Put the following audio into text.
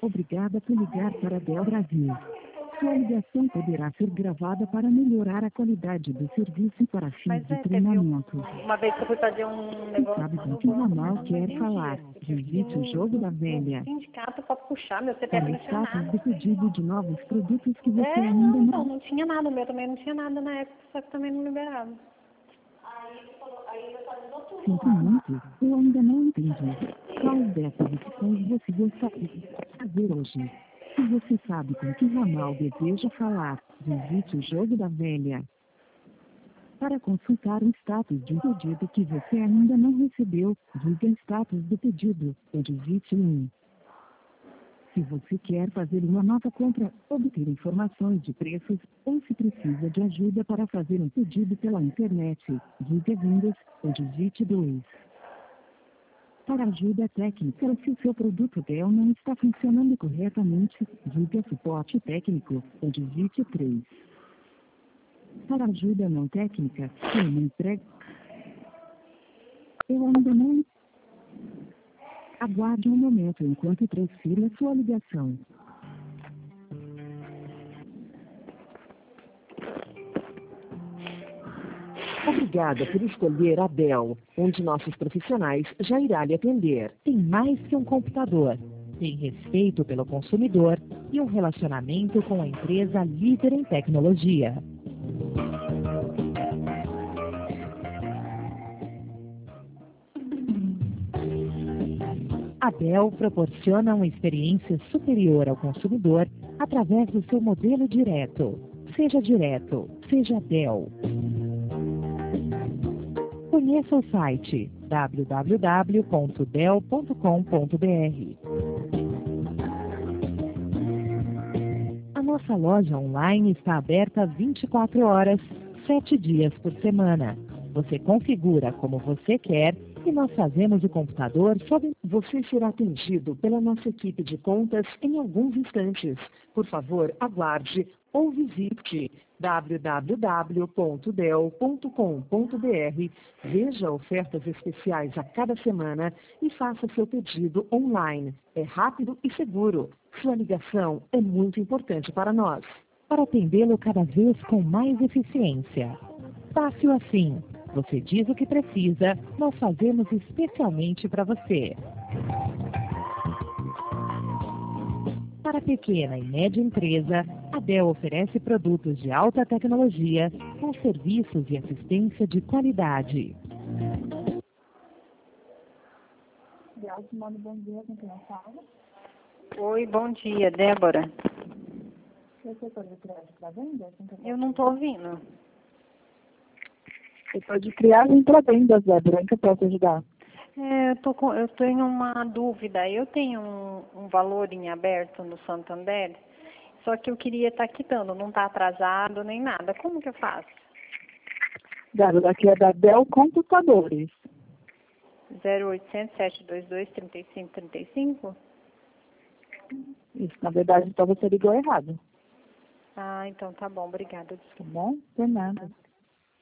Obrigada por ligar para a Bel Brasil. Sua ligação poderá ser gravada para melhorar a qualidade do serviço e para fins de treinamento. Uma vez que eu fui fazer um Você negócio sabe lá com no que banco, ramal mas não quer entendia. falar? Eu tive que ir Visite o jogo da velha. no sindicato para puxar, meu Para CPF o não tinha status nada. do pedido de novos produtos que você É, ainda não, então, não... não tinha nada, o meu também não tinha nada na época, só que também não liberava. Sinto muito, eu ainda não entendi. Qual dessas opções você gostaria de fazer hoje? Se você sabe com que ramal deseja falar, visite o jogo da velha. Para consultar o status de um pedido que você ainda não recebeu, diga status do pedido, ou digite 1. Se você quer fazer uma nova compra, obter informações de preços, ou se precisa de ajuda para fazer um pedido pela internet, diga vendas, ou digite 2. Para ajuda técnica, ou se o seu produto Dell não está funcionando corretamente, diga suporte técnico, ou digite 3. Para ajuda não técnica, como entrega. Eu ainda não. Aguarde um momento enquanto transfiro a sua ligação. Obrigada por escolher a Dell, um de nossos profissionais já irá lhe atender. Tem mais que um computador. Tem respeito pelo consumidor e um relacionamento com a empresa líder em tecnologia. A Dell proporciona uma experiência superior ao consumidor através do seu modelo direto. Seja direto, seja Dell. Conheça o site www.dell.com.br. A nossa loja online está aberta 24 horas, 7 dias por semana. Você configura como você quer e nós fazemos o computador sob... Você será atendido pela nossa equipe de contas em alguns instantes. Por favor, aguarde ou visite www.dell.com.br. Veja ofertas especiais a cada semana e faça seu pedido online. É rápido e seguro. Sua ligação é muito importante para nós. Para atendê-lo cada vez com mais eficiência. Fácil assim. Você diz o que precisa, nós fazemos especialmente para você. Para pequena e média empresa, a Dell oferece produtos de alta tecnologia com serviços e assistência de qualidade. Dell, Simone, bom dia, com quem eu falo? Oi, bom dia, Débora. Você pode criar para venda? Eu não estou ouvindo. Você pode criar para vendas, Débora, em que eu posso ajudar? Eu tenho uma dúvida. Eu tenho um valor em aberto no Santander, só que eu queria estar quitando, não está atrasado nem nada. Como que eu faço? Débora, aqui é da Dell Computadores. 0800 722 3535? Isso, na verdade, então você ligou errado. Ah, então tá bom. Obrigada. Tá bom? Por nada.